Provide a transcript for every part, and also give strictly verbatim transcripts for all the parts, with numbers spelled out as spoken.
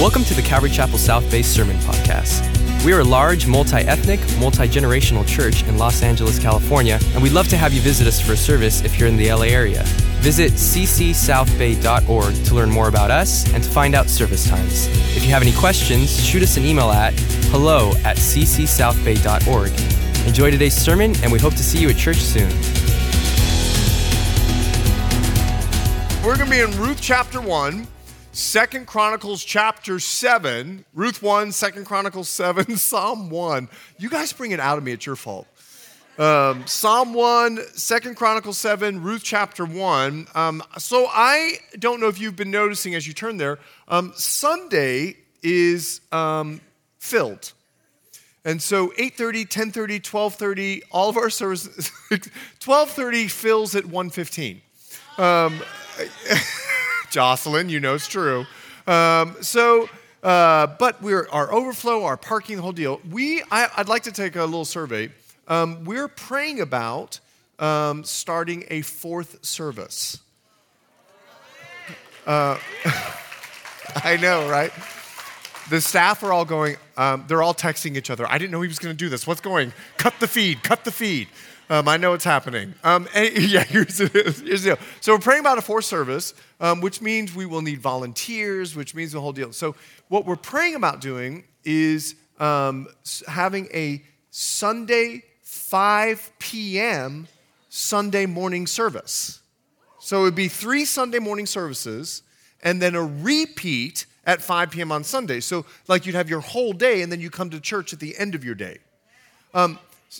Welcome to the Calvary Chapel South Bay Sermon Podcast. We are a large, multi-ethnic, multi-generational church in Los Angeles, California, and we'd love to have you visit us for a service if you're in the L A area. Visit c c south bay dot org to learn more about us and to find out service times. If you have any questions, shoot us an email at hello at c c south bay dot org. Enjoy today's sermon, and we hope to see you at church soon. We're going to be in Ruth chapter one, Second Chronicles chapter seven, Ruth one, Second Chronicles seven, Psalm one. You guys bring it out of me, it's your fault. Um, Psalm one, Second Chronicles seven, Ruth chapter one. Um, so I don't know if you've been noticing as you turn there, um, Sunday is um, filled. And so eight thirty, ten thirty, twelve thirty, all of our services, twelve thirty fills at one fifteen. Um, Jocelyn, you know it's true. Um, so, uh, but we're our overflow, our parking, the whole deal. We, I, I'd like to take a little survey. Um, we're praying about um, starting a fourth service. Uh, I know, right? The staff are all going. Um, they're all texting each other. I didn't know he was going to do this. What's going? Cut the feed. Cut the feed. Um, I know it's happening. Um, and, yeah, here's, here's the deal. So we're praying about a fourth service, um, which means we will need volunteers, which means the whole deal. So what we're praying about doing is um, having a Sunday five p.m. Sunday morning service. So it would be three Sunday morning services and then a repeat at five p.m. on Sunday. So like you'd have your whole day and then you come to church at the end of your day. Um,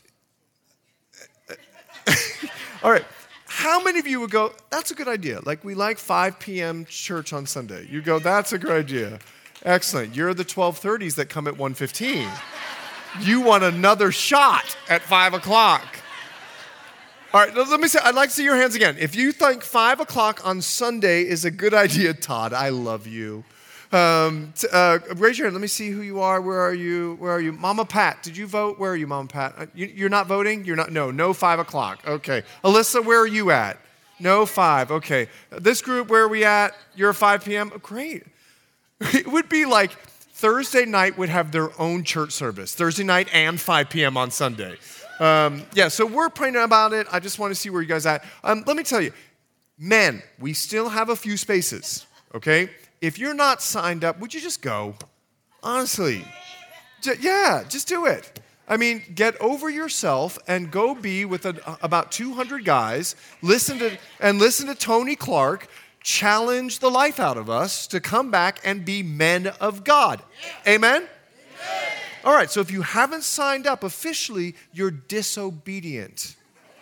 All right, how many of you would go, that's a good idea. Like we like five p.m. church on Sunday. You go, that's a great idea. Excellent. You're the twelve thirties that come at one fifteen. You want another shot at five o'clock. All right, let me say, I'd like to see your hands again. If you think five o'clock on Sunday is a good idea, Todd, I love you. Um, t- uh, raise your hand. Let me see who you are. Where are you? Where are you? Mama Pat, did you vote? Where are you, Mama Pat? Uh, you, you're not voting? You're not? No, no five o'clock. Okay. Alyssa, where are you at? No five. Okay. This group, where are we at? You're five p.m.? Oh, great. It would be like Thursday night would have their own church service. Thursday night and five p.m. on Sunday. Um, yeah, so we're praying about it. I just want to see where you guys are at. Um, let me tell you, men, we still have a few spaces, okay? If you're not signed up, would you just go? Honestly. J- yeah, just do it. I mean, get over yourself and go be with a, about two hundred guys, listen to and listen to Tony Clark challenge the life out of us to come back and be men of God. Amen? Amen? All right, so if you haven't signed up officially, you're disobedient.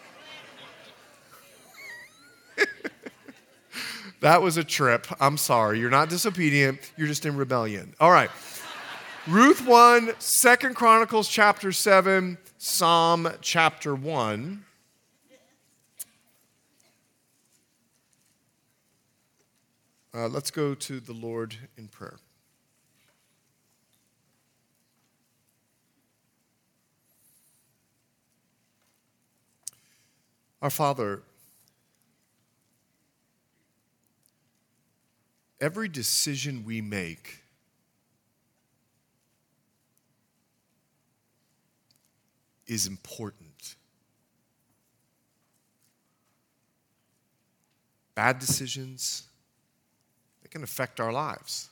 That was a trip. I'm sorry. You're not disobedient. You're just in rebellion. All right. Ruth one, Second Chronicles chapter seven, Psalm chapter one. Uh, let's go to the Lord in prayer. Our Father, every decision we make is important. Bad decisions, they can affect our lives.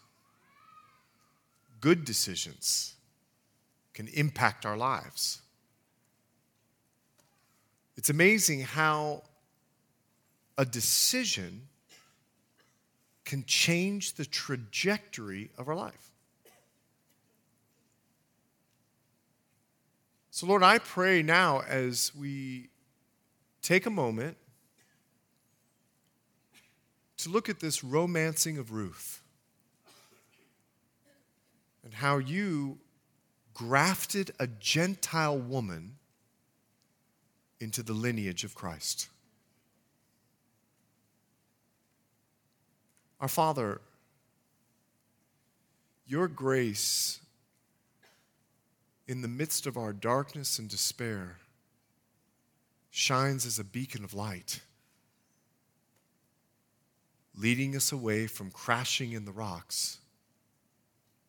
Good decisions can impact our lives. It's amazing how a decision can change the trajectory of our life. So Lord, I pray now as we take a moment to look at this romancing of Ruth and how you grafted a Gentile woman into the lineage of Christ. Our Father, your grace in the midst of our darkness and despair shines as a beacon of light, leading us away from crashing in the rocks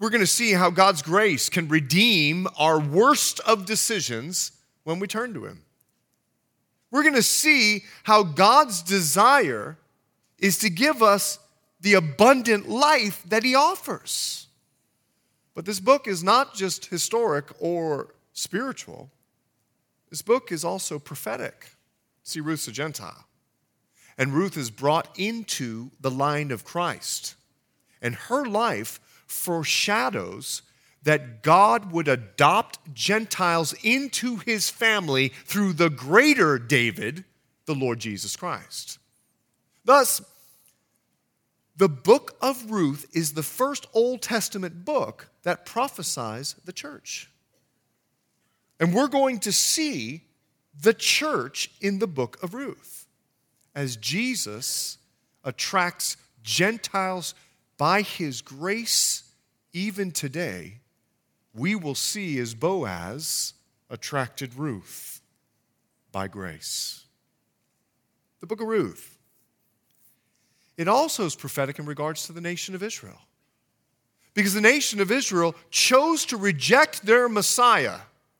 we're going to see how God's grace can redeem our worst of decisions when we turn to him. We're going to see how God's desire is to give us the abundant life that he offers. But this book is not just historic or spiritual. This book is also prophetic. See, Ruth's a Gentile. And Ruth is brought into the line of Christ. And her life foreshadows that God would adopt Gentiles into his family through the greater David, the Lord Jesus Christ. Thus, the book of Ruth is the first Old Testament book that prophesies the church. And we're going to see the church in the book of Ruth as Jesus attracts Gentiles by his grace. Even today, we will see as Boaz attracted Ruth by grace. The book of Ruth. It also is prophetic in regards to the nation of Israel. Because the nation of Israel chose to reject their Messiah.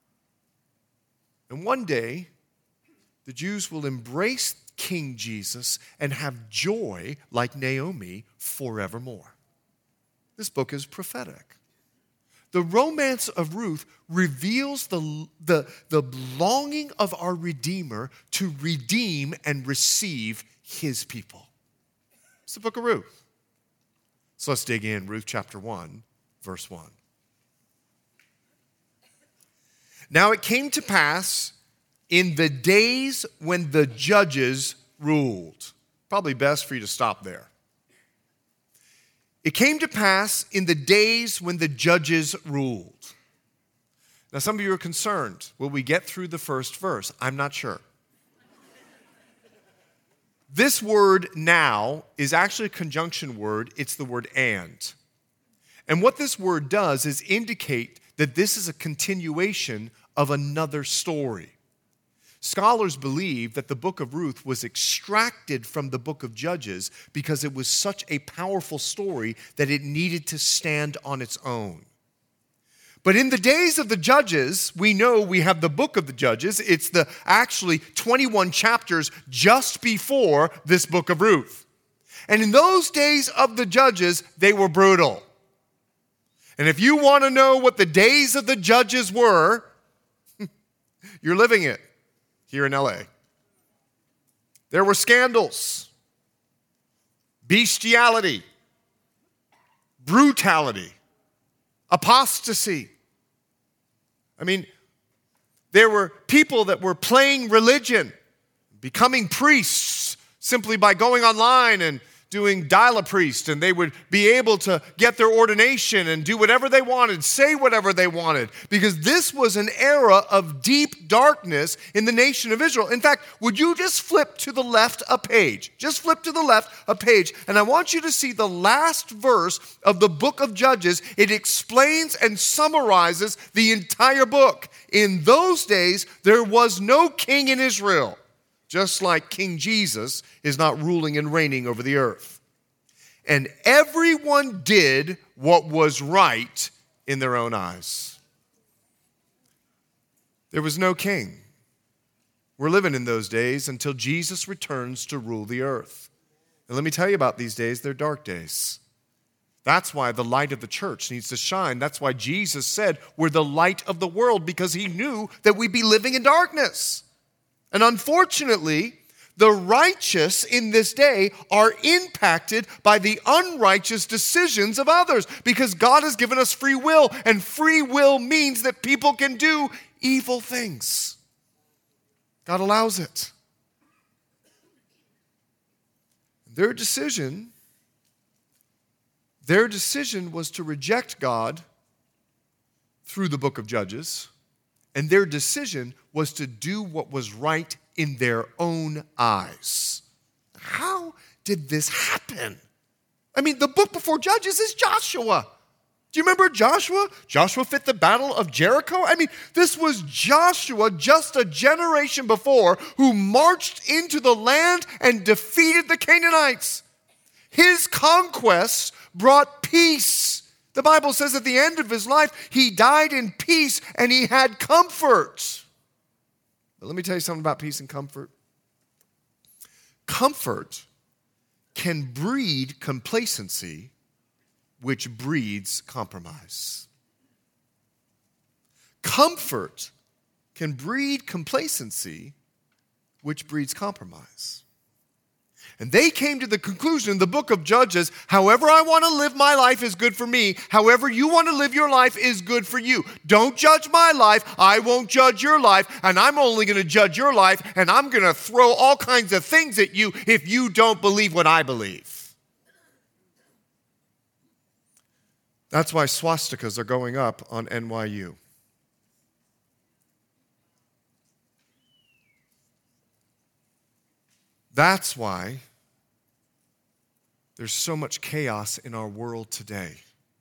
And one day, the Jews will embrace King Jesus and have joy like Naomi forevermore. This book is prophetic. The romance of Ruth reveals the, the, the longing of our Redeemer to redeem and receive his people. It's the book of Ruth. So let's dig in. Ruth chapter one, verse one. Now it came to pass in the days when the judges ruled. Probably best for you to stop there. It came to pass in the days when the judges ruled. Now some of you are concerned. Will we get through the first verse? I'm not sure. This word now is actually a conjunction word. It's the word and. And what this word does is indicate that this is a continuation of another story. Scholars believe that the book of Ruth was extracted from the book of Judges because it was such a powerful story that it needed to stand on its own. But in the days of the Judges, we know we have the book of the Judges. It's the actually twenty-one chapters just before this book of Ruth. And in those days of the Judges, they were brutal. And if you want to know what the days of the Judges were, you're living it here in L A. There were scandals, bestiality, brutality, apostasy. I mean, there were people that were playing religion, becoming priests simply by going online and doing dial-a-priest, and they would be able to get their ordination and do whatever they wanted, say whatever they wanted, because this was an era of deep darkness in the nation of Israel. In fact, would you just flip to the left a page? Just flip to the left a page, and I want you to see the last verse of the book of Judges. It explains and summarizes the entire book. In those days, there was no king in Israel, just like King Jesus is not ruling and reigning over the earth. And everyone did what was right in their own eyes. There was no king. We're living in those days until Jesus returns to rule the earth. And let me tell you about these days, they're dark days. That's why the light of the church needs to shine. That's why Jesus said we're the light of the world, because he knew that we'd be living in darkness. And unfortunately, the righteous in this day are impacted by the unrighteous decisions of others, because God has given us free will, and free will means that people can do evil things. God allows it. Their decision, their decision was to reject God through the book of Judges. And their decision was to do what was right in their own eyes. How did this happen? I mean, the book before Judges is Joshua. Do you remember Joshua? Joshua fit the battle of Jericho. I mean, this was Joshua just a generation before who marched into the land and defeated the Canaanites. His conquests brought peace The Bible says at the end of his life, he died in peace and he had comfort. But let me tell you something about peace and comfort. Comfort can breed complacency, which breeds compromise. Comfort can breed complacency, which breeds compromise. And they came to the conclusion in the book of Judges, however I want to live my life is good for me. However you want to live your life is good for you. Don't judge my life. I won't judge your life. And I'm only going to judge your life. And I'm going to throw all kinds of things at you if you don't believe what I believe. That's why swastikas are going up on N Y U. That's why there's so much chaos in our world today.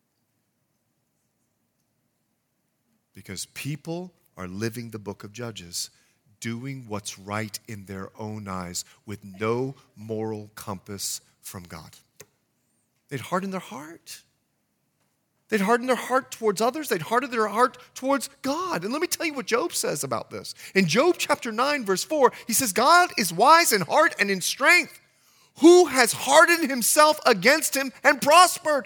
Because people are living the book of Judges, doing what's right in their own eyes with no moral compass from God. They'd harden their heart. They'd harden their heart towards others. They'd harden their heart towards God. And let me tell you what Job says about this. In Job chapter nine, verse four, he says, God is wise in heart and in strength. Who has hardened himself against him and prospered?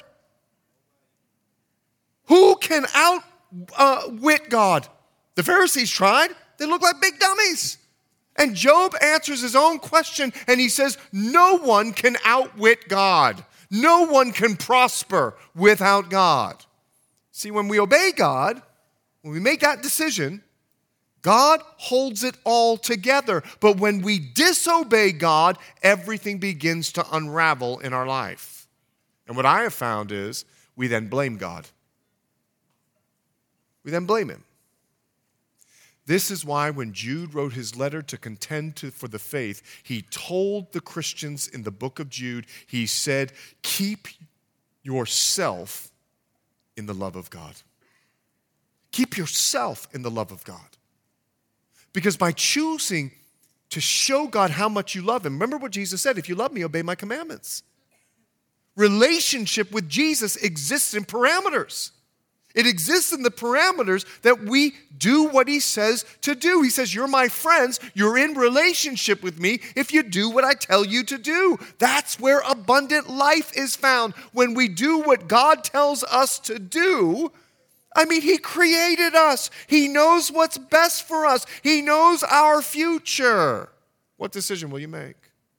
Who can outwit uh, God? The Pharisees tried. They look like big dummies. And Job answers his own question, and he says, no one can outwit God. No one can prosper without God. See, when we obey God, when we make that decision, God holds it all together. But when we disobey God, everything begins to unravel in our life. And what I have found is we then blame God. We then blame him. This is why when Jude wrote his letter to contend to, for the faith, he told the Christians in the book of Jude, he said, keep yourself in the love of God. Keep yourself in the love of God. Because by choosing to show God how much you love him, remember what Jesus said, if you love me, obey my commandments. Relationship with Jesus exists in parameters. It exists in the parameters that we do what he says to do. He says, you're my friends. You're in relationship with me if you do what I tell you to do. That's where abundant life is found. When we do what God tells us to do, I mean, he created us. He knows what's best for us. He knows our future. What decision will you make?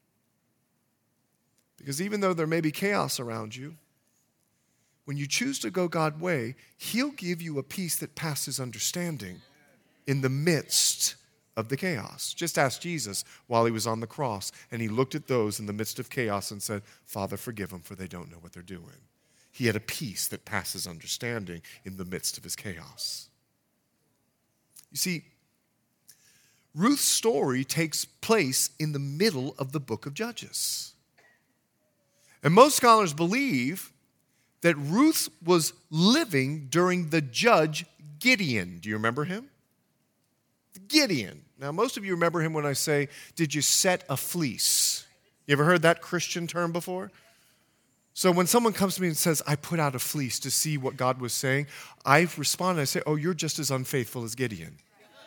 Because even though there may be chaos around you, when you choose to go God's way, he'll give you a peace that passes understanding in the midst of the chaos. Just ask Jesus while he was on the cross, and he looked at those in the midst of chaos and said, Father, forgive them, for they don't know what they're doing. He had a peace that passes understanding in the midst of his chaos. You see, Ruth's story takes place in the middle of the book of Judges. And most scholars believe that Ruth was living during the judge Gideon. Do you remember him? Gideon. Now, most of you remember him when I say, did you set a fleece? You ever heard that Christian term before? So when someone comes to me and says, I put out a fleece to see what God was saying, I respond and I say, oh, you're just as unfaithful as Gideon.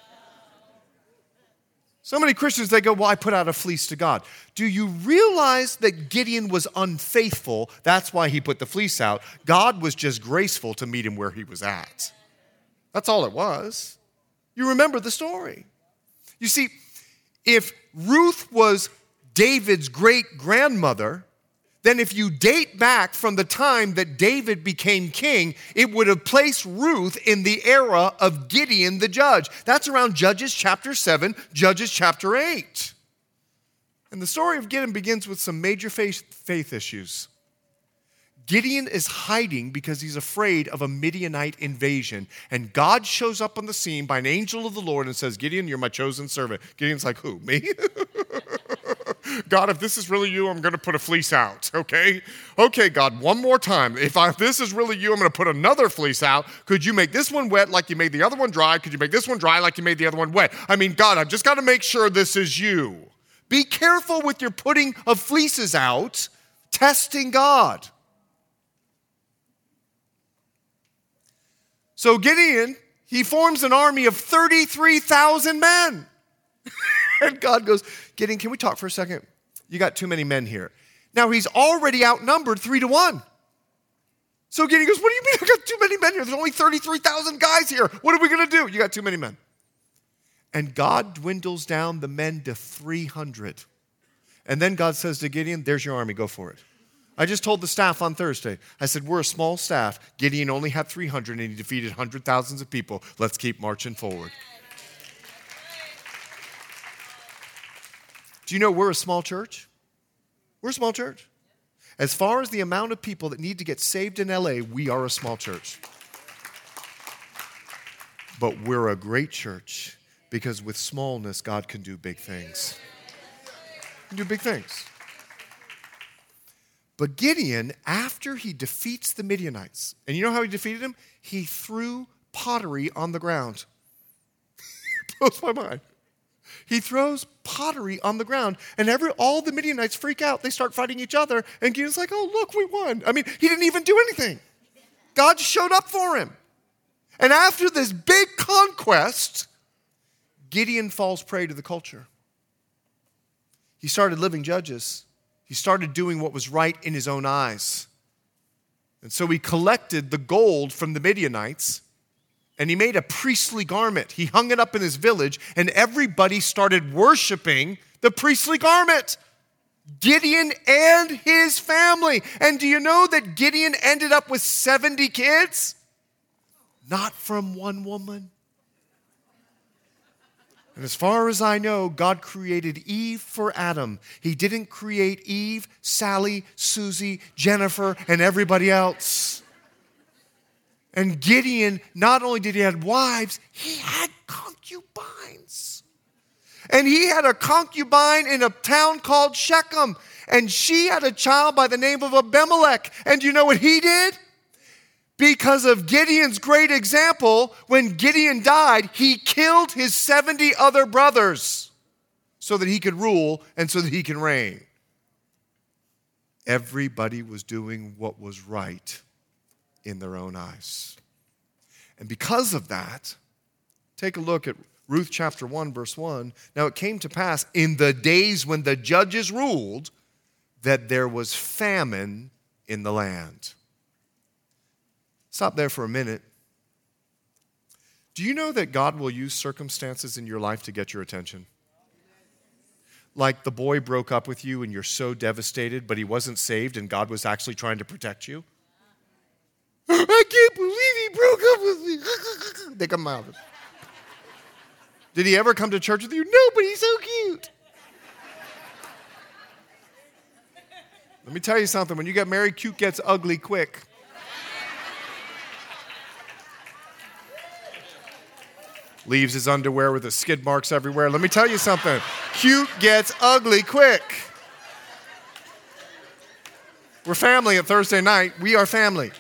So many Christians, they go, well, I put out a fleece to God. Do you realize that Gideon was unfaithful? That's why he put the fleece out. God was just graceful to meet him where he was at. That's all it was. You remember the story. You see, if Ruth was David's great-grandmother, then if you date back from the time that David became king, it would have placed Ruth in the era of Gideon the judge. That's around Judges chapter seven, Judges chapter eight. And the story of Gideon begins with some major faith, faith issues. Gideon is hiding because he's afraid of a Midianite invasion. And God shows up on the scene by an angel of the Lord and says, Gideon, you're my chosen servant. Gideon's like, who, me? God, if this is really you, I'm going to put a fleece out, okay? Okay, God, one more time. If, I, if this is really you, I'm going to put another fleece out. Could you make this one wet like you made the other one dry? Could you make this one dry like you made the other one wet? I mean, God, I've just got to make sure this is you. Be careful with your putting of fleeces out, testing God. So Gideon, he forms an army of thirty-three thousand men. And God goes, Gideon, can we talk for a second? You got too many men here. Now he's already outnumbered three to one. So Gideon goes, what do you mean I got too many men here? There's only thirty-three thousand guys here. What are we going to do? You got too many men. And God dwindles down the men to three hundred. And then God says to Gideon, there's your army, go for it. I just told the staff on Thursday, I said, we're a small staff. Gideon only had three hundred and he defeated hundred thousands of people. Let's keep marching forward. Do you know we're a small church? We're a small church. As far as the amount of people that need to get saved in L A, we are a small church. But we're a great church because with smallness, God can do big things. He can do big things. But Gideon, after he defeats the Midianites, and you know how he defeated them? He threw pottery on the ground. It blows my mind. He throws pottery on the ground, and every all the Midianites freak out. They start fighting each other, and Gideon's like, oh, look, we won. I mean, he didn't even do anything. God showed up for him. And after this big conquest, Gideon falls prey to the culture. He started living Judges. He started doing what was right in his own eyes. And so he collected the gold from the Midianites, and he made a priestly garment. He hung it up in his village, and everybody started worshiping the priestly garment. Gideon and his family. And do you know that Gideon ended up with seventy kids? Not from one woman. And as far as I know, God created Eve for Adam. He didn't create Eve, Sally, Susie, Jennifer, and everybody else. And Gideon, not only did he have wives, he had concubines. And he had a concubine in a town called Shechem. And she had a child by the name of Abimelech. And you know what he did? Because of Gideon's great example, when Gideon died, he killed his seventy other brothers so that he could rule and so that he can reign. Everybody was doing what was right in their own eyes. And because of that, take a look at Ruth chapter one, verse one. Now it came to pass in the days when the judges ruled that there was famine in the land. Stop there for a minute. Do you know that God will use circumstances in your life to get your attention? Like the boy broke up with you and you're so devastated, but he wasn't saved and God was actually trying to protect you. I can't believe he broke up with me. They come out. Did he ever come to church with you? No, but he's so cute. Let me tell you something. When you get married, cute gets ugly quick. Leaves his underwear with the skid marks everywhere. Let me tell you something. Cute gets ugly quick. We're family at Thursday night. We are family.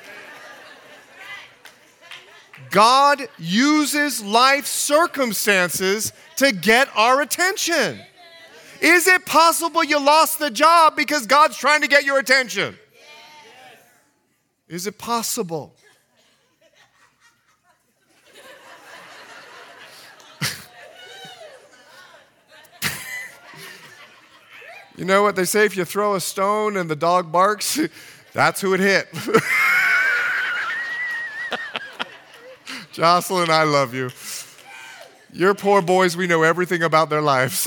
God uses life circumstances to get our attention. Is it possible you lost the job because God's trying to get your attention? Is it possible? You know what they say, if you throw a stone and the dog barks, that's who it hit. Jocelyn, I love you. Your poor boys, we know everything about their lives.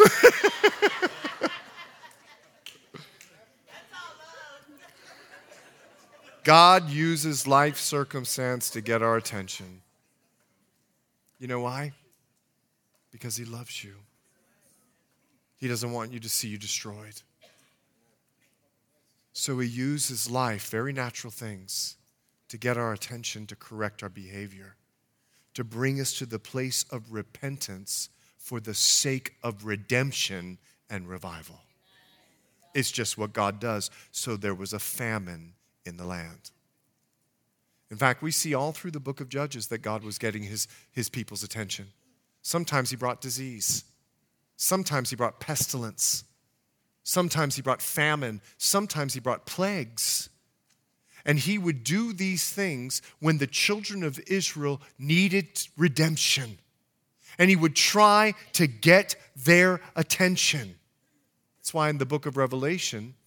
God uses life circumstance to get our attention. You know why? Because he loves you. He doesn't want you to see you destroyed. So he uses life, very natural things, to get our attention, to correct our behavior, to bring us to the place of repentance for the sake of redemption and revival. It's just what God does. So there was a famine in the land. In fact, we see all through the book of Judges that God was getting his, his people's attention. Sometimes he brought disease. Sometimes he brought pestilence. Sometimes he brought famine. Sometimes he brought plagues. And he would do these things when the children of Israel needed redemption. And he would try to get their attention. That's why in the book of Revelation,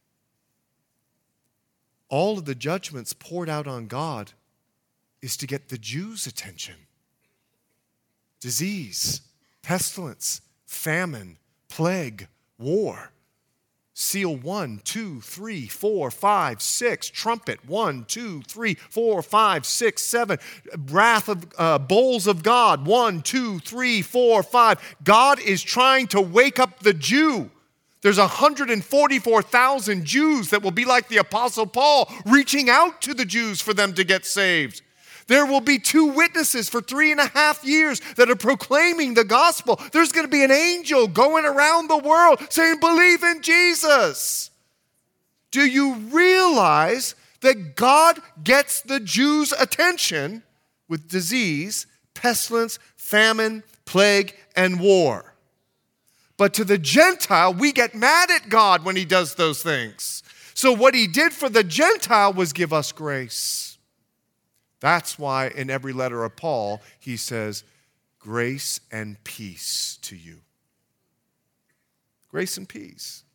all of the judgments poured out on God is to get the Jews' attention. Disease, pestilence, famine, plague, war. Seal one, two, three, four, five, six. Trumpet one, two, three, four, five, six, seven. Wrath of uh, bowls of God one, two, three, four, five. God is trying to wake up the Jew. There's one hundred forty-four thousand Jews that will be like the Apostle Paul, reaching out to the Jews for them to get saved. There will be two witnesses for three and a half years that are proclaiming the gospel. There's going to be an angel going around the world saying, believe in Jesus. Do you realize that God gets the Jews' attention with disease, pestilence, famine, plague, and war? But to the Gentile, we get mad at God when he does those things. So what he did for the Gentile was give us grace. That's why in every letter of Paul, he says, grace and peace to you. Grace and peace.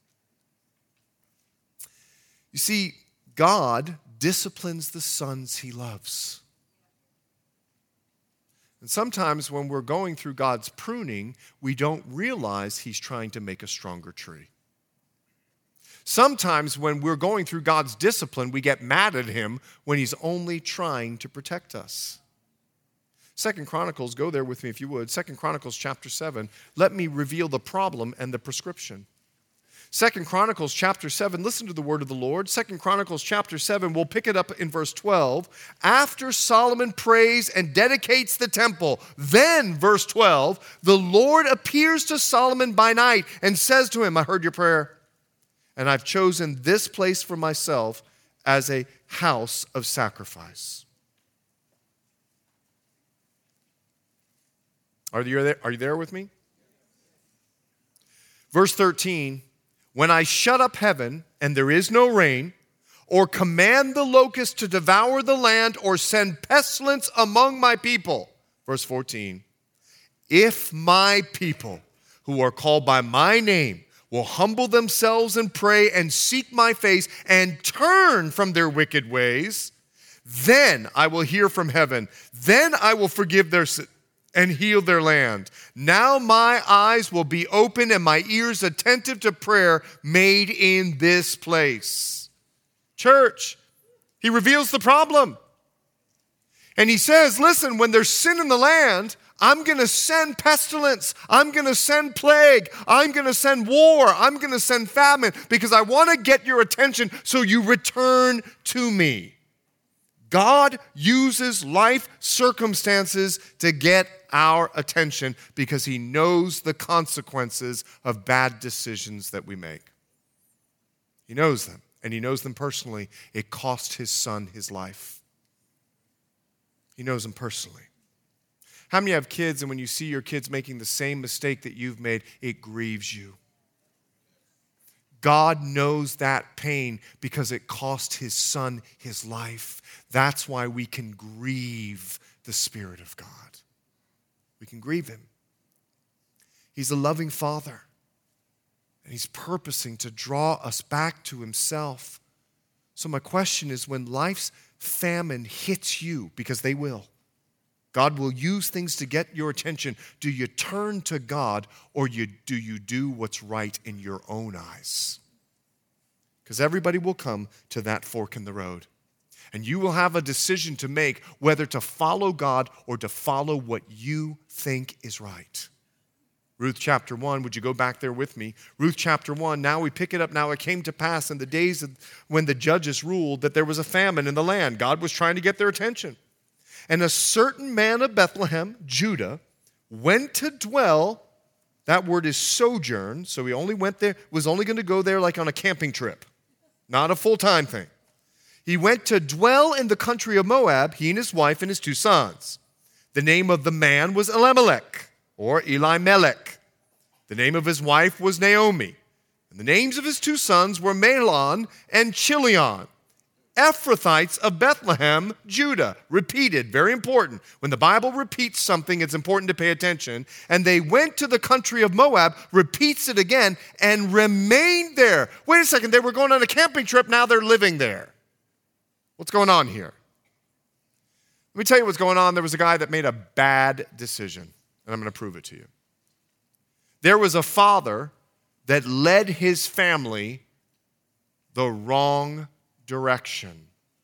You see, God disciplines the sons he loves. And sometimes when we're going through God's pruning, we don't realize he's trying to make a stronger tree. Sometimes when we're going through God's discipline, we get mad at him when he's only trying to protect us. Second Chronicles, go there with me if you would. Second Chronicles chapter seven. Let me reveal the problem and the prescription. Second Chronicles chapter seven, listen to the word of the Lord. Second Chronicles chapter seven, we'll pick it up in verse twelve. After Solomon prays and dedicates the temple, then, verse twelve, the Lord appears to Solomon by night and says to him, I heard your prayer, and I've chosen this place for myself as a house of sacrifice. Are you there, are you there with me? Verse thirteen, when I shut up heaven and there is no rain, or command the locust to devour the land, or send pestilence among my people. Verse fourteen, if my people who are called by my name will humble themselves and pray and seek my face and turn from their wicked ways, then I will hear from heaven. Then I will forgive their sin and heal their land. Now my eyes will be open and my ears attentive to prayer made in this place. Church, he reveals the problem. And he says, listen, when there's sin in the land, I'm going to send pestilence. I'm going to send plague. I'm going to send war. I'm going to send famine because I want to get your attention so you return to me. God uses life circumstances to get our attention because he knows the consequences of bad decisions that we make. He knows them, and he knows them personally. It cost his son his life. He knows them personally. How many have kids, and when you see your kids making the same mistake that you've made, it grieves you? God knows that pain because it cost his son his life. That's why we can grieve the Spirit of God. We can grieve him. He's a loving Father, and he's purposing to draw us back to himself. So my question is, when life's famine hits you, because they will, God will use things to get your attention. Do you turn to God, or you, do you do what's right in your own eyes? Because everybody will come to that fork in the road. And you will have a decision to make whether to follow God or to follow what you think is right. Ruth chapter one, would you go back there with me? Ruth chapter one, now we pick it up. Now it came to pass in the days of when the judges ruled that there was a famine in the land. God was trying to get their attention. And a certain man of Bethlehem, Judah, went to dwell. That word is sojourn, so he only went there, was only going to go there like on a camping trip, not a full-time thing. He went to dwell in the country of Moab, he and his wife and his two sons. The name of the man was Elimelech, or Elimelech. The name of his wife was Naomi. And the names of his two sons were Mahlon and Chilion. Ephrathites of Bethlehem, Judah. Repeated, very important. When the Bible repeats something, it's important to pay attention. And they went to the country of Moab, repeats it again, and remained there. Wait a second, they were going on a camping trip, now they're living there. What's going on here? Let me tell you what's going on. There was a guy that made a bad decision, and I'm going to prove it to you. There was a father that led his family the wrong direction.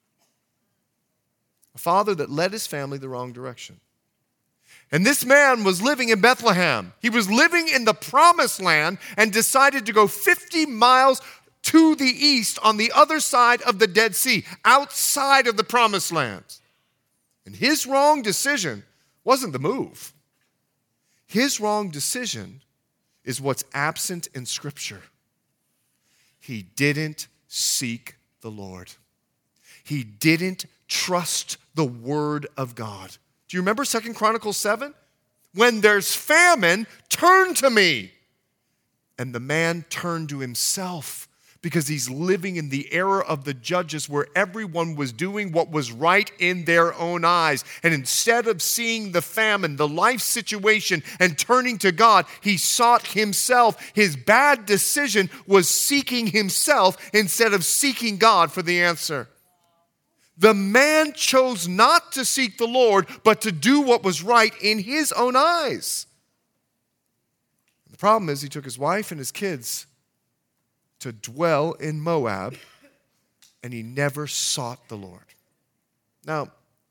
A father that led his family the wrong direction. And this man was living in Bethlehem. He was living in the promised land and decided to go fifty miles to the east on the other side of the Dead Sea, outside of the promised land. And his wrong decision wasn't the move. His wrong decision is what's absent in Scripture. He didn't seek the Lord. He didn't trust the word of God. Do you remember Second Chronicles seven? When there's famine, turn to me. And the man turned to himself because he's living in the era of the judges where everyone was doing what was right in their own eyes. And instead of seeing the famine, the life situation, and turning to God, he sought himself. His bad decision was seeking himself instead of seeking God for the answer. The man chose not to seek the Lord, but to do what was right in his own eyes. The problem is he took his wife and his kids to dwell in Moab, and he never sought the Lord. Now,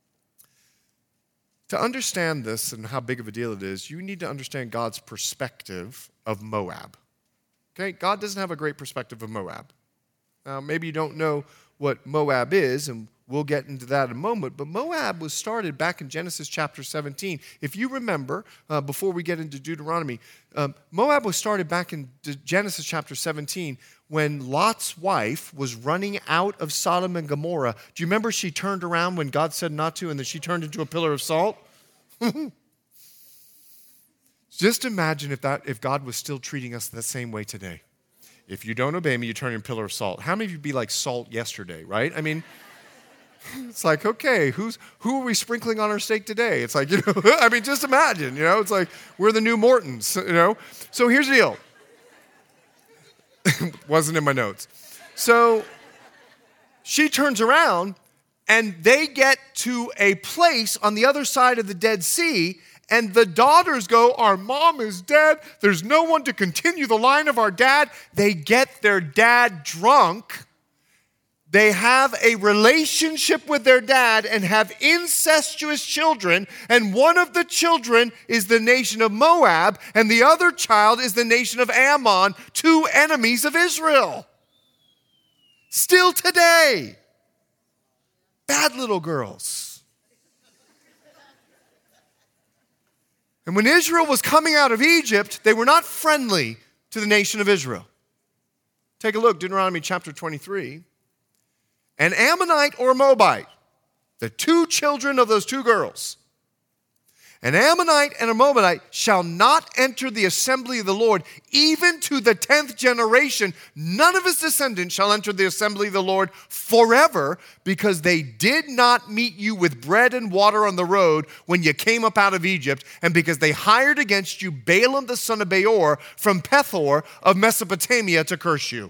to understand this and how big of a deal it is, you need to understand God's perspective of Moab. Okay, God doesn't have a great perspective of Moab. Now, maybe you don't know what Moab is, and we'll get into that in a moment, but Moab was started back in Genesis chapter seventeen. If you remember, uh, before we get into Deuteronomy, um, Moab was started back in Genesis chapter seventeen when Lot's wife was running out of Sodom and Gomorrah. Do you remember she turned around when God said not to, and then she turned into a pillar of salt? Just imagine if that if God was still treating us the same way today. If you don't obey me, you turn into a pillar of salt. How many of you would be like salt yesterday, right? I mean, it's like, okay, who's who are we sprinkling on our steak today? It's like, you know, I mean, just imagine, you know, it's like we're the new Mortons, you know. So here's the deal. Wasn't in my notes. So she turns around and they get to a place on the other side of the Dead Sea, and the daughters go, our mom is dead. There's no one to continue the line of our dad. They get their dad drunk. They have a relationship with their dad and have incestuous children, and one of the children is the nation of Moab, and the other child is the nation of Ammon, two enemies of Israel. Still today. Bad little girls. And when Israel was coming out of Egypt, they were not friendly to the nation of Israel. Take a look, Deuteronomy chapter twenty-three. An Ammonite or a Moabite, the two children of those two girls, an Ammonite and a Moabite shall not enter the assembly of the Lord, even to the tenth generation. None of his descendants shall enter the assembly of the Lord forever, because they did not meet you with bread and water on the road when you came up out of Egypt, and because they hired against you Balaam the son of Beor from Pethor of Mesopotamia to curse you.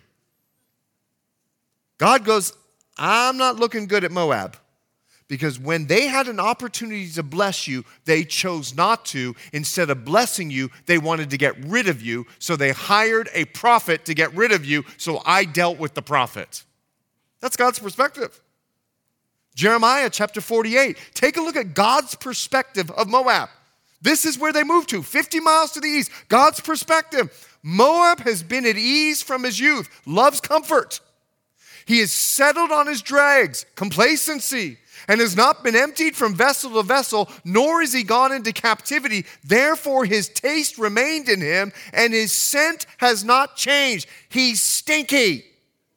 God goes, I'm not looking good at Moab, because when they had an opportunity to bless you, they chose not to. Instead of blessing you, they wanted to get rid of you, so they hired a prophet to get rid of you, so I dealt with the prophet. That's God's perspective. Jeremiah chapter forty-eight. Take a look at God's perspective of Moab. This is where they moved to, fifty miles to the east. God's perspective. Moab has been at ease from his youth, loves comfort. He is settled on his dregs, complacency, and has not been emptied from vessel to vessel, nor is he gone into captivity. Therefore his taste remained in him, and his scent has not changed. He's stinky.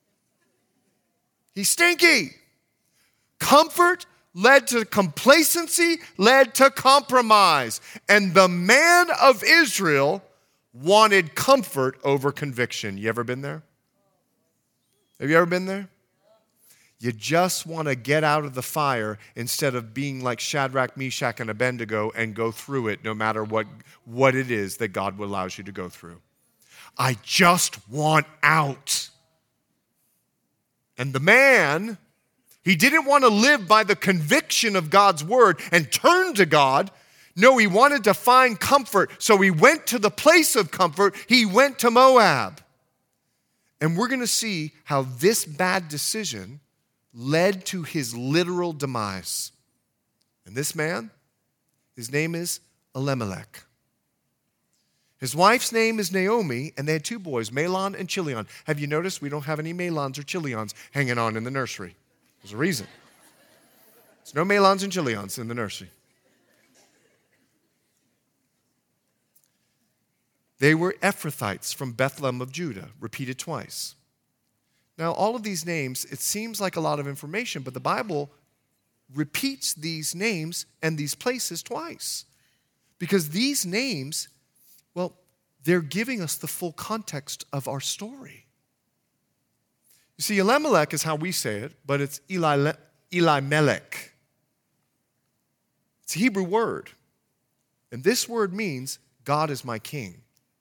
He's stinky. Comfort led to complacency, led to compromise. And the man of Israel wanted comfort over conviction. You ever been there? Have you ever been there? You just want to get out of the fire instead of being like Shadrach, Meshach, and Abednego and go through it no matter what, what it is that God allows you to go through. I just want out. And the man, he didn't want to live by the conviction of God's word and turn to God. No, he wanted to find comfort. So he went to the place of comfort. He went to Moab. And we're going to see how this bad decision led to his literal demise. And this man, his name is Elimelech. His wife's name is Naomi, and they had two boys, Mahlon and Chilion. Have you noticed we don't have any Mahlons or Chilions hanging on in the nursery? There's a reason. There's no Mahlons and Chilions in the nursery. They were Ephrathites from Bethlehem of Judah, repeated twice. Now, all of these names, it seems like a lot of information, but the Bible repeats these names and these places twice. Because these names, well, they're giving us the full context of our story. You see, Elimelech is how we say it, but it's Eli, Elimelech. It's a Hebrew word. And this word means, God is my king.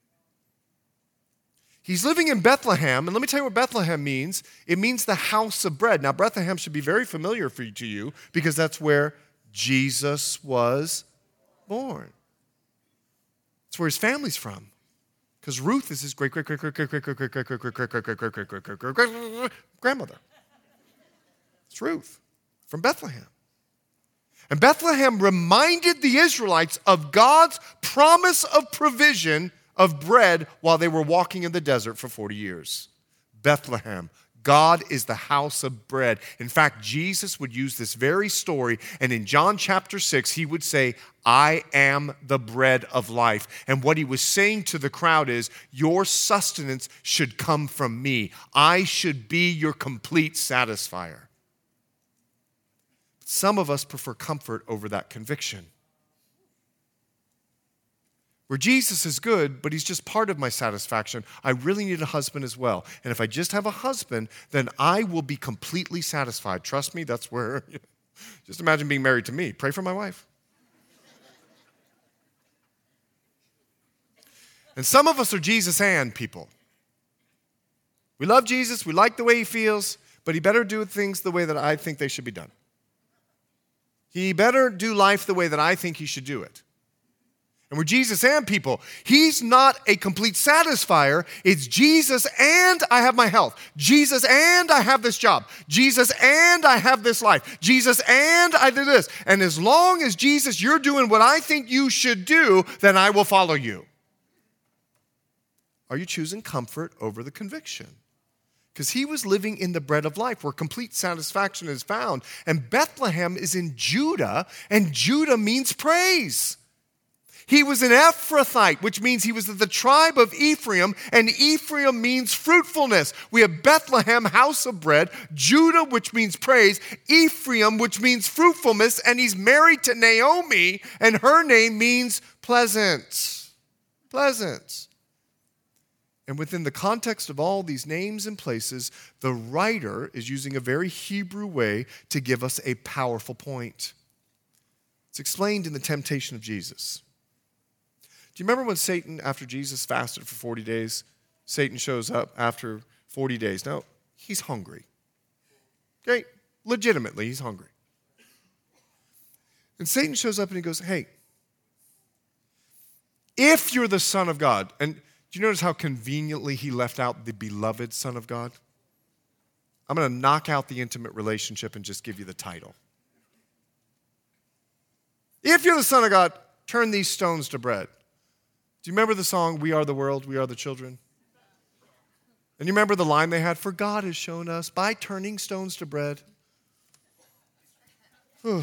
He's living in Bethlehem, and let me tell you what Bethlehem means. It means the house of bread. Now, Bethlehem should be very familiar for you, to you because that's where Jesus was born. It's where his family's from. Because Ruth is his great great great great great great great great great great great great great great great great great great great grandmother. It's Ruth from Bethlehem. And Bethlehem reminded the Israelites of God's promise of provision of bread while they were walking in the desert for forty years. Bethlehem. God is the house of bread. In fact, Jesus would use this very story, and in John chapter six, he would say, I am the bread of life. And what he was saying to the crowd is, your sustenance should come from me. I should be your complete satisfier. Some of us prefer comfort over that conviction. Where Jesus is good, but he's just part of my satisfaction. I really need a husband as well. And if I just have a husband, then I will be completely satisfied. Trust me, that's where, just imagine being married to me. Pray for my wife. And some of us are Jesus and people. We love Jesus, we like the way he feels, but he better do things the way that I think they should be done. He better do life the way that I think he should do it. And we're Jesus and people. He's not a complete satisfier. It's Jesus and I have my health. Jesus and I have this job. Jesus and I have this life. Jesus and I do this. And as long as Jesus, you're doing what I think you should do, then I will follow you. Are you choosing comfort over the conviction? Because he was living in the bread of life where complete satisfaction is found. And Bethlehem is in Judah, and Judah means praise. He was an Ephrathite, which means he was of the tribe of Ephraim, and Ephraim means fruitfulness. We have Bethlehem, house of bread, Judah, which means praise, Ephraim, which means fruitfulness, and he's married to Naomi, and her name means pleasant. Pleasant. And within the context of all these names and places, the writer is using a very Hebrew way to give us a powerful point. It's explained in the temptation of Jesus. Do you remember when Satan, after Jesus fasted for forty days, Satan shows up after forty days? Now, he's hungry. Okay? Legitimately, he's hungry. And Satan shows up and he goes, hey, if you're the Son of God, and do you notice how conveniently he left out the beloved Son of God? I'm going to knock out the intimate relationship and just give you the title. If you're the Son of God, turn these stones to bread. Do you remember the song, We Are the World, We Are the Children? And you remember the line they had, for God has shown us by turning stones to bread. Whew.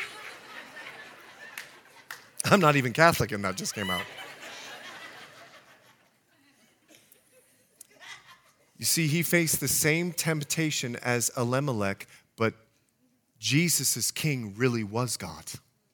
I'm not even Catholic and that just came out. You see, he faced the same temptation as Elimelech, but Jesus' king really was God.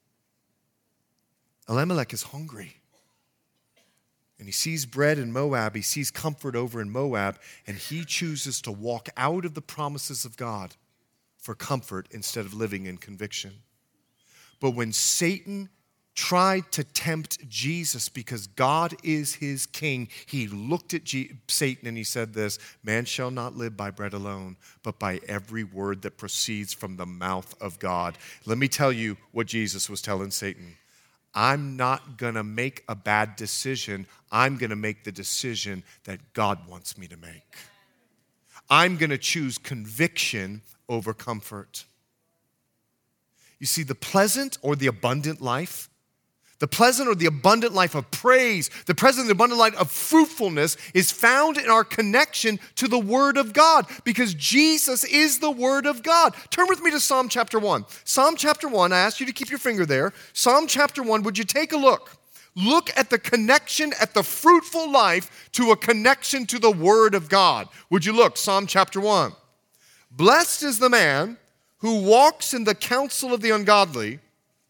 Elimelech is hungry. And he sees bread in Moab, he sees comfort over in Moab, and he chooses to walk out of the promises of God for comfort instead of living in conviction. But when Satan tried to tempt Jesus because God is his king, he looked at G- Satan and he said this, man shall not live by bread alone, but by every word that proceeds from the mouth of God. Let me tell you what Jesus was telling Satan. I'm not going to make a bad decision. I'm going to make the decision that God wants me to make. I'm going to choose conviction over comfort. You see, the pleasant or the abundant life, the pleasant or the abundant life of praise, the pleasant and the abundant life of fruitfulness is found in our connection to the Word of God because Jesus is the Word of God. Turn with me to Psalm chapter one. Psalm chapter one, I ask you to keep your finger there. Psalm chapter one, would you take a look? Look at the connection at the fruitful life to a connection to the Word of God. Would you look? Psalm chapter one. Blessed is the man who walks in the counsel of the ungodly,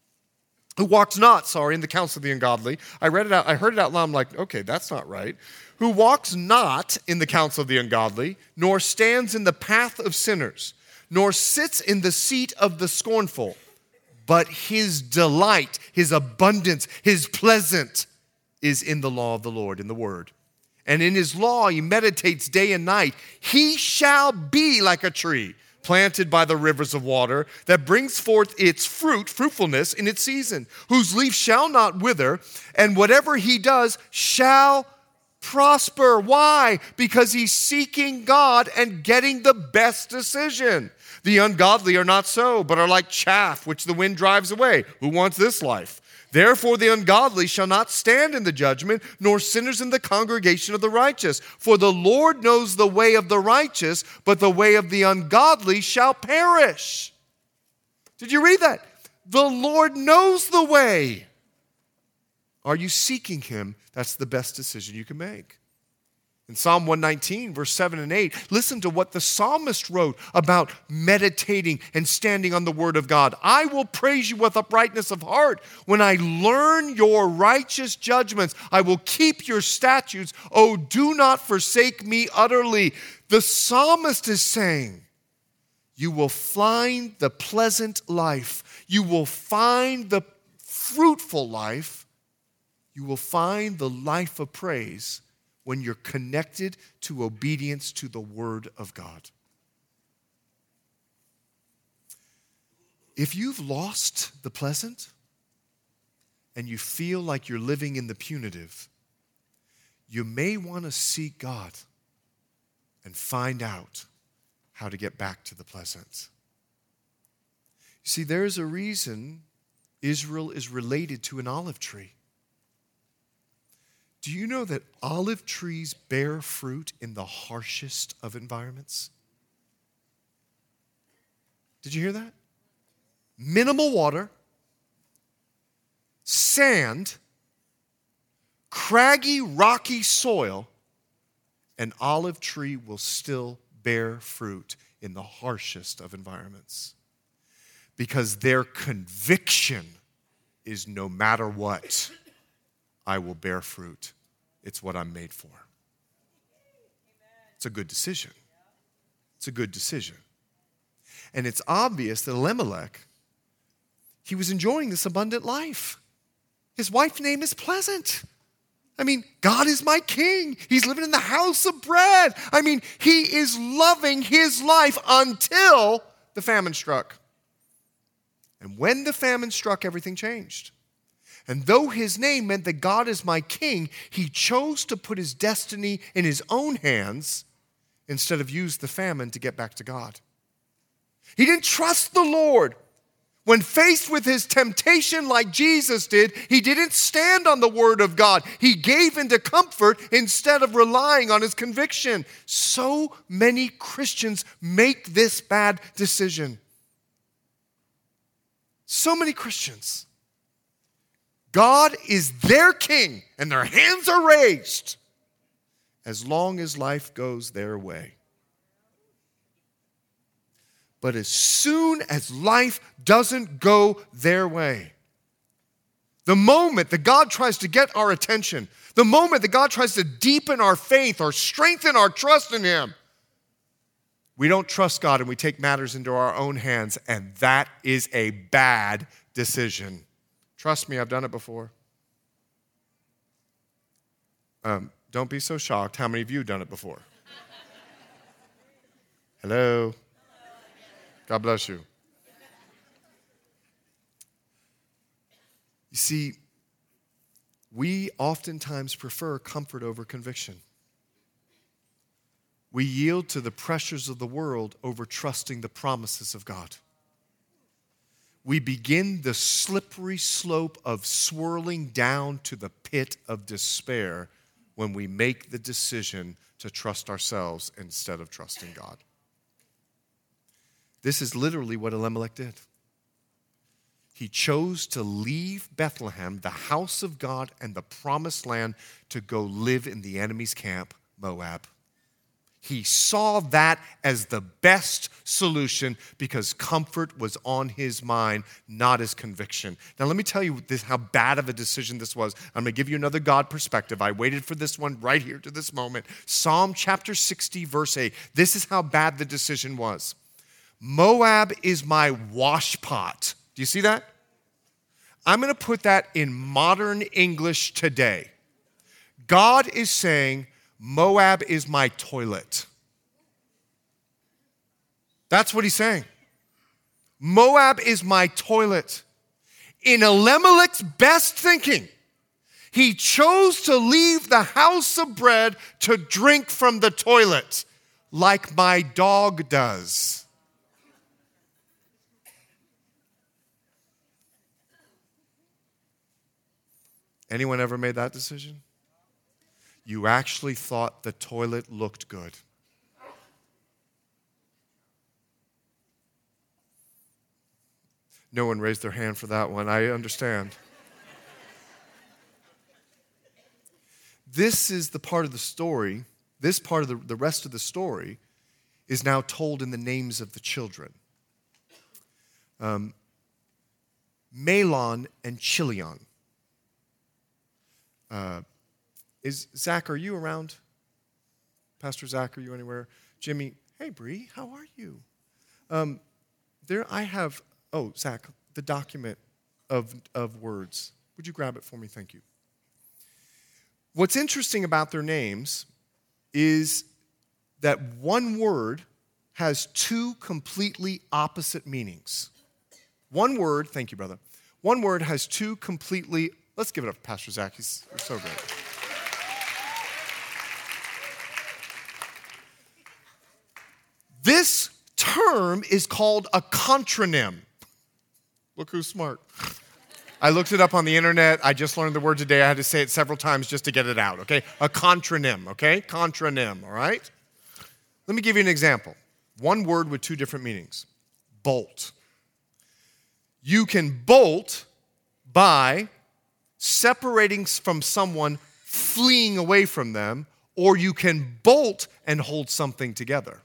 who walks not, sorry, in the counsel of the ungodly. I read it out, I heard it out loud, I'm like, okay, that's not right. Who walks not in the counsel of the ungodly, nor stands in the path of sinners, nor sits in the seat of the scornful, but his delight, his abundance, his pleasant is in the law of the Lord, in the word. And in his law he meditates day and night. He shall be like a tree planted by the rivers of water, that brings forth its fruit, fruitfulness in its season, whose leaf shall not wither, and whatever he does shall prosper. Why? Because he's seeking God and getting the best decision. The ungodly are not so, but are like chaff which the wind drives away. Who wants this life? Therefore the ungodly shall not stand in the judgment, nor sinners in the congregation of the righteous. For the Lord knows the way of the righteous, but the way of the ungodly shall perish. Did you read that? The Lord knows the way. Are you seeking him? That's the best decision you can make. In Psalm one nineteen, verse seven and eight, listen to what the psalmist wrote about meditating and standing on the word of God. I will praise you with uprightness of heart. When I learn your righteous judgments, I will keep your statutes. Oh, do not forsake me utterly. The psalmist is saying, you will find the pleasant life. You will find the fruitful life. You will find the life of praise when you're connected to obedience to the Word of God. If you've lost the pleasant and you feel like you're living in the punitive, you may want to seek God and find out how to get back to the pleasant. You see, there's a reason Israel is related to an olive tree. Do you know that olive trees bear fruit in the harshest of environments? Did you hear that? Minimal water, sand, craggy, rocky soil, an olive tree will still bear fruit in the harshest of environments. Because their conviction is no matter what, I will bear fruit. It's what I'm made for. It's a good decision. It's a good decision. And it's obvious that Elimelech, he was enjoying this abundant life. His wife's name is Pleasant. I mean, God is my king. He's living in the house of bread. I mean, he is loving his life until the famine struck. And when the famine struck, everything changed. And though his name meant that God is my king, he chose to put his destiny in his own hands instead of use the famine to get back to God. He didn't trust the Lord. When faced with his temptation like Jesus did, he didn't stand on the word of God. He gave into comfort instead of relying on his conviction. So many Christians make this bad decision. So many Christians. God is their king, and their hands are raised as long as life goes their way. But as soon as life doesn't go their way, the moment that God tries to get our attention, the moment that God tries to deepen our faith or strengthen our trust in him, We don't trust God and we take matters into our own hands, and that is a bad decision. Trust me, I've done it before. Um, don't be so shocked. How many of you have done it before? Hello? God bless you. You see, we oftentimes prefer comfort over conviction. We yield to the pressures of the world over trusting the promises of God. We begin the slippery slope of swirling down to the pit of despair when we make the decision to trust ourselves instead of trusting God. This is literally what Elimelech did. He chose to leave Bethlehem, the house of God and the promised land, to go live in the enemy's camp, Moab. He saw that as the best solution because comfort was on his mind, not his conviction. Now, let me tell you this, how bad of a decision this was. I'm going to give you another God perspective. I waited for this one right here to this moment. Psalm chapter sixty, verse eight. This is how bad the decision was. Moab is my wash pot. Do you see that? I'm going to put that in modern English today. God is saying, Moab is my toilet. That's what he's saying. Moab is my toilet. In Elimelech's best thinking, he chose to leave the house of bread to drink from the toilet, like my dog does. Anyone ever made that decision? You actually thought the toilet looked good. No one raised their hand for that one. I understand. This is the part of the story, this part of the, the rest of the story is now told in the names of the children. Um, Mahlon and Chilion. Uh, is Zach, are you around? Pastor Zach, are you anywhere? Jimmy, hey, Bree, how are you? Um, there I have, oh, Zach, the document of, of words. Would you grab it for me? Thank you. What's interesting about their names is that one word has two completely opposite meanings. One word, thank you, brother. One word has two completely, let's give it up to Pastor Zach. He's so great. This term is called a contronym. Look who's smart. I looked it up on the internet. I just learned the word today. I had to say it several times just to get it out, okay? A contronym, okay? Contronym, all right? Let me give you an example. One word with two different meanings. Bolt. You can bolt by separating from someone, fleeing away from them, or you can bolt and hold something together.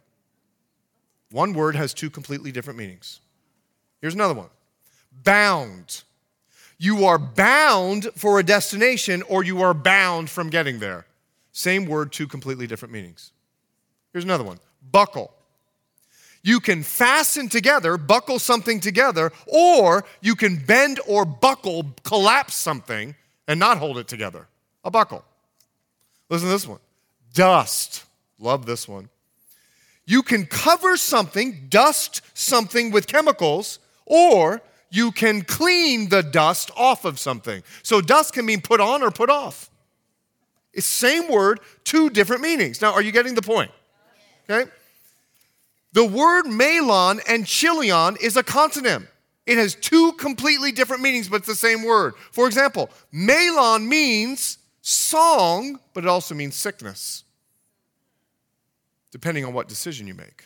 One word has two completely different meanings. Here's another one. Bound. You are bound for a destination or you are bound from getting there. Same word, two completely different meanings. Here's another one. Buckle. You can fasten together, buckle something together, or you can bend or buckle, collapse something and not hold it together. A buckle. Listen to this one. Dust. Love this one. You can cover something, dust something with chemicals, or you can clean the dust off of something. So dust can mean put on or put off. It's same word, two different meanings. Now, are you getting the point? Okay? The word Mahlon and Chilion is a contonym. It has two completely different meanings, but it's the same word. For example, Mahlon means song, but it also means sickness, depending on what decision you make.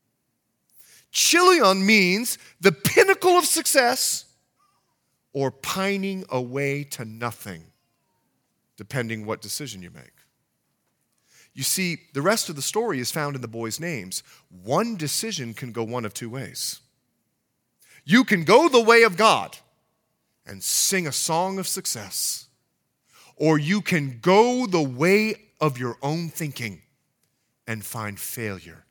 Chilion means the pinnacle of success or pining away to nothing, depending what decision you make. You see, the rest of the story is found in the boys' names. One decision can go one of two ways. You can go the way of God and sing a song of success, or you can go the way of your own thinking and find failure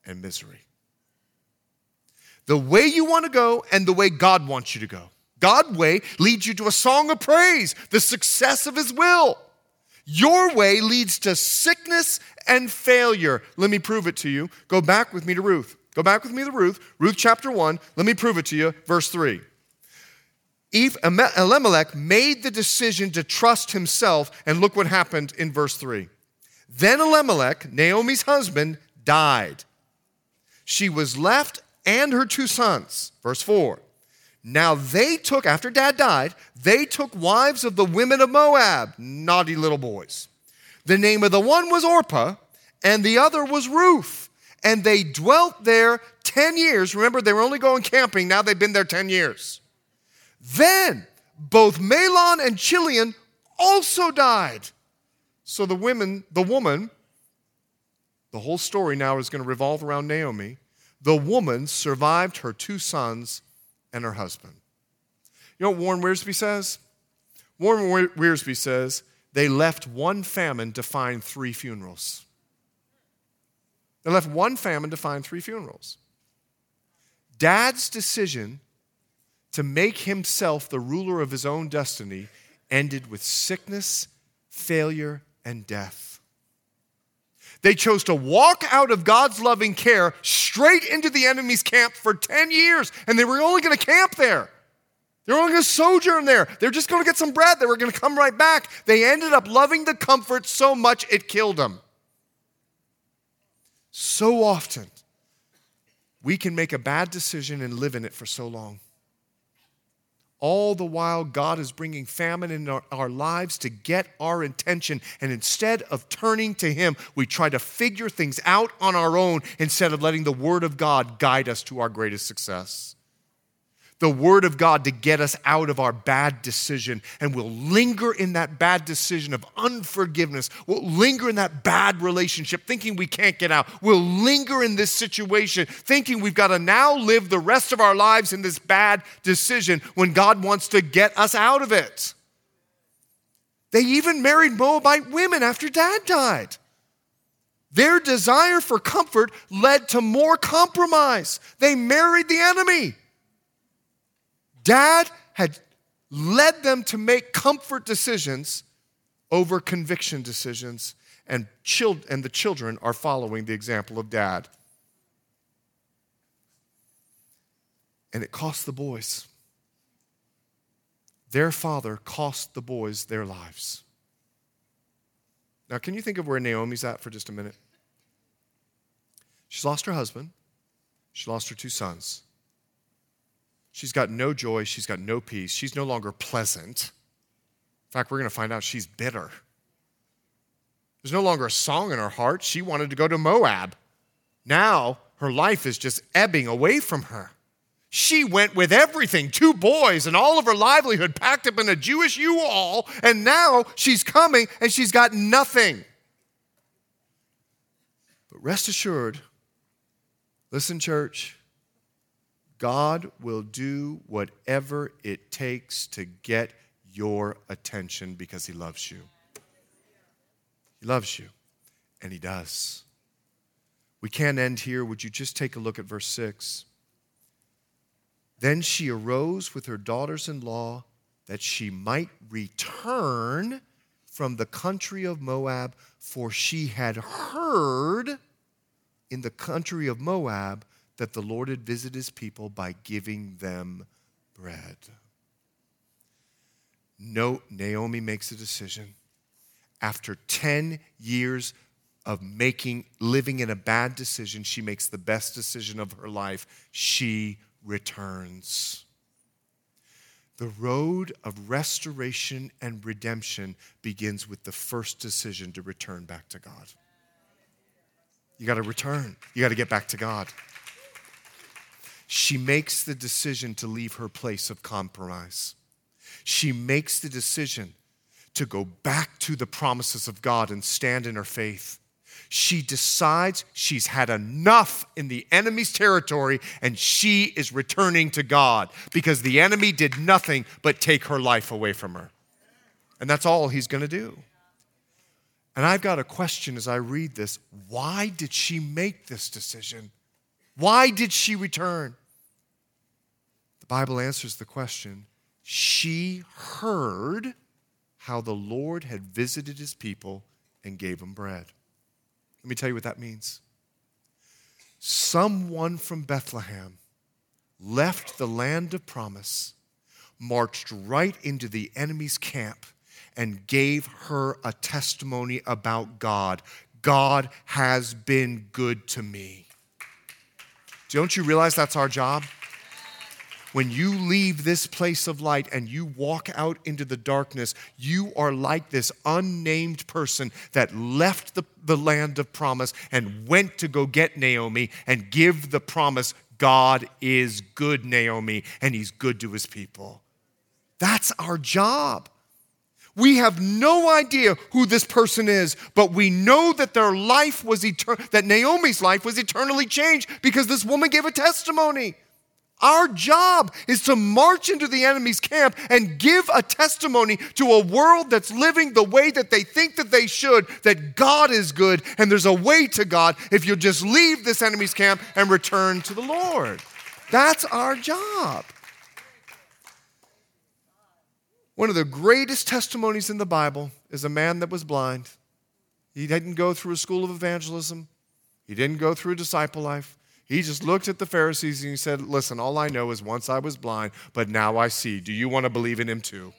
and misery. The way you want to go and the way God wants you to go. God's way leads you to a song of praise, the success of his will. Your way leads to sickness and failure. Let me prove it to you. Go back with me to Ruth. Go back with me to Ruth. Ruth chapter one. Let me prove it to you. Verse three. Eve, Elimelech made the decision to trust himself, and look what happened in verse three. Then Elimelech, Naomi's husband, died. She was left and her two sons. Verse four. Now they took, after dad died, they took wives of the women of Moab, naughty little boys. The name of the one was Orpah, and the other was Ruth. And they dwelt there ten years. Remember, they were only going camping. Now they've been there ten years. Then both Mahlon and Chilion also died. So the women, the woman, the whole story now is going to revolve around Naomi. The woman survived her two sons and her husband. You know what Warren Wiersbe says? Warren Wiersbe says they left one famine to find three funerals. They left one famine to find three funerals. Dad's decision to make himself the ruler of his own destiny ended with sickness, failure, and death. They chose to walk out of God's loving care straight into the enemy's camp for ten years, and they were only going to camp there. They were only going to sojourn there. They were just going to get some bread. They were going to come right back. They ended up loving the comfort so much it killed them. So often, we can make a bad decision and live in it for so long. All the while, God is bringing famine in our, our lives to get our attention. And instead of turning to him, we try to figure things out on our own instead of letting the word of God guide us to our greatest success. The word of God to get us out of our bad decision. And we'll linger in that bad decision of unforgiveness. We'll linger in that bad relationship thinking we can't get out. We'll linger in this situation thinking we've got to now live the rest of our lives in this bad decision when God wants to get us out of it. They even married Moabite women after dad died. Their desire for comfort led to more compromise. They married the enemy. Dad had led them to make comfort decisions over conviction decisions, and, chil- and the children are following the example of dad. And it cost the boys. Their father cost the boys their lives. Now, can you think of where Naomi's at for just a minute? She's lost her husband. She lost her two sons. She's got no joy. She's got no peace. She's no longer pleasant. In fact, we're going to find out she's bitter. There's no longer a song in her heart. She wanted to go to Moab. Now, her life is just ebbing away from her. She went with everything, two boys and all of her livelihood packed up in a Jewish U-Haul, and now she's coming and she's got nothing. But rest assured, listen, church, God will do whatever it takes to get your attention because he loves you. He loves you, and he does. We can't end here. Would you just take a look at verse six? Then she arose with her daughters-in-law that she might return from the country of Moab, for she had heard in the country of Moab that the Lord had visited his people by giving them bread. No, Naomi makes a decision. After ten years of making, living in a bad decision, she makes the best decision of her life. She returns. The road of restoration and redemption begins with the first decision to return back to God. You got to return. You got to get back to God. She makes the decision to leave her place of compromise. She makes the decision to go back to the promises of God and stand in her faith. She decides she's had enough in the enemy's territory and she is returning to God because the enemy did nothing but take her life away from her. And that's all he's going to do. And I've got a question as I read this. Why did she make this decision? Why did she return? The Bible answers the question. She heard how the Lord had visited his people and gave them bread. Let me tell you what that means. Someone from Bethlehem left the land of promise, marched right into the enemy's camp, and gave her a testimony about God. God has been good to me. Don't you realize that's our job? When you leave this place of light and you walk out into the darkness, you are like this unnamed person that left the, the land of promise and went to go get Naomi and give the promise, God is good, Naomi, and he's good to his people. That's our job. We have no idea who this person is, but we know that their life was eternal, that Naomi's life was eternally changed because this woman gave a testimony. Our job is to march into the enemy's camp and give a testimony to a world that's living the way that they think that they should, that God is good and there's a way to God if you'll just leave this enemy's camp and return to the Lord. That's our job. One of the greatest testimonies in the Bible is a man that was blind. He didn't go through a school of evangelism. He didn't go through a disciple life. He just looked at the Pharisees and he said, listen, all I know is once I was blind, but now I see. Do you want to believe in him too?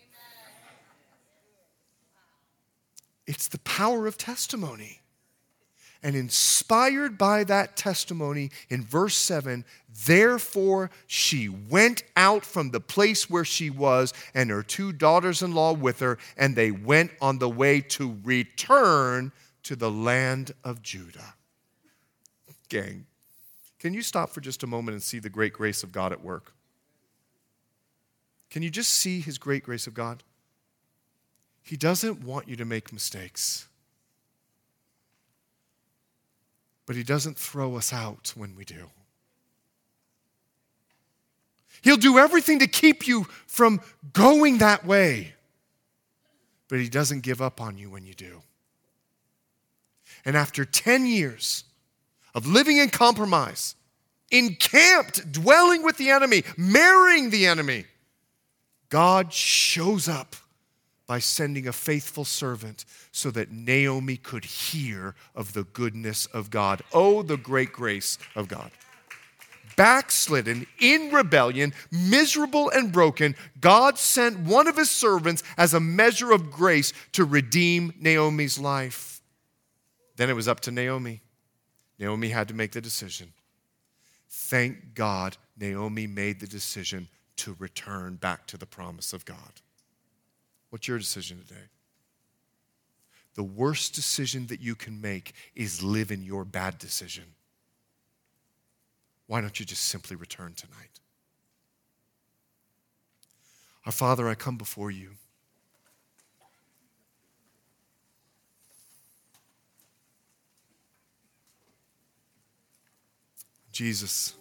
It's the power of testimony. And inspired by that testimony, in verse seven, therefore she went out from the place where she was and her two daughters-in-law with her, and they went on the way to return to the land of Judah. Gang, can you stop for just a moment and see the great grace of God at work? Can you just see his great grace of God? He doesn't want you to make mistakes. But he doesn't throw us out when we do. He'll do everything to keep you from going that way. But he doesn't give up on you when you do. And after ten years of living in compromise, encamped, dwelling with the enemy, marrying the enemy, God shows up by sending a faithful servant so that Naomi could hear of the goodness of God. Oh, the great grace of God. Backslidden, in rebellion, miserable and broken, God sent one of his servants as a measure of grace to redeem Naomi's life. Then it was up to Naomi. Naomi had to make the decision. Thank God Naomi made the decision to return back to the promise of God. What's your decision today? The worst decision that you can make is live in your bad decision. Why don't you just simply return tonight? Our Father, I come before you. Jesus,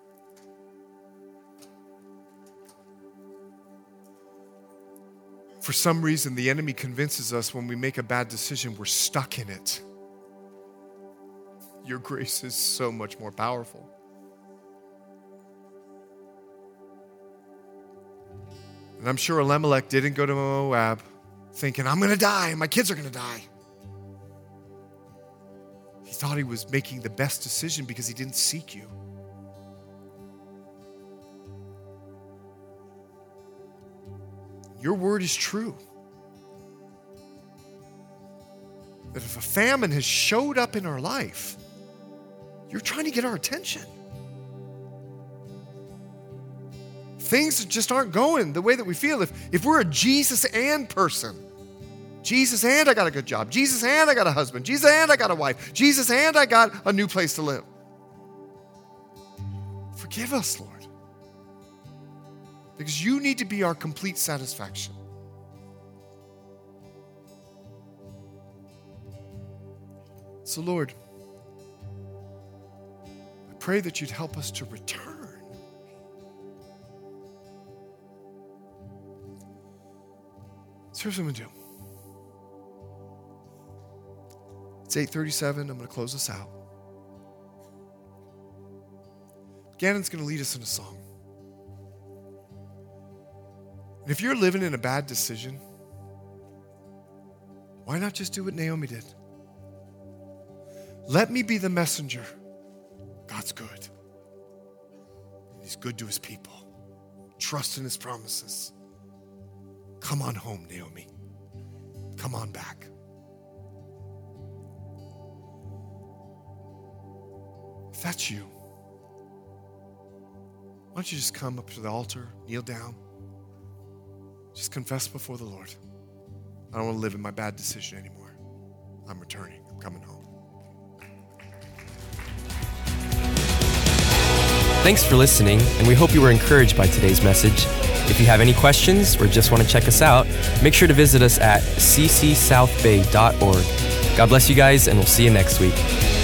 for some reason, the enemy convinces us when we make a bad decision, we're stuck in it. Your grace is so much more powerful. And I'm sure Elimelech didn't go to Moab thinking, I'm going to die, my kids are going to die. He thought he was making the best decision because he didn't seek you. Your word is true. That if a famine has showed up in our life, you're trying to get our attention. Things just aren't going the way that we feel. If, if we're a Jesus and person, Jesus and I got a good job, Jesus and I got a husband, Jesus and I got a wife, Jesus and I got a new place to live. Forgive us, Lord. Because you need to be our complete satisfaction. So, Lord, I pray that you'd help us to return. So here's what I'm going to do. It's eight thirty-seven. I'm going to close this out. Gannon's going to lead us in a song. And if you're living in a bad decision, why not just do what Naomi did? Let me be the messenger. God's good. He's good to his people. Trust in his promises. Come on home, Naomi. Come on back. If that's you, why don't you just come up to the altar, kneel down, just confess before the Lord. I don't want to live in my bad decision anymore. I'm returning. I'm coming home. Thanks for listening, and we hope you were encouraged by today's message. If you have any questions or just want to check us out, make sure to visit us at c c south bay dot org. God bless you guys, and we'll see you next week.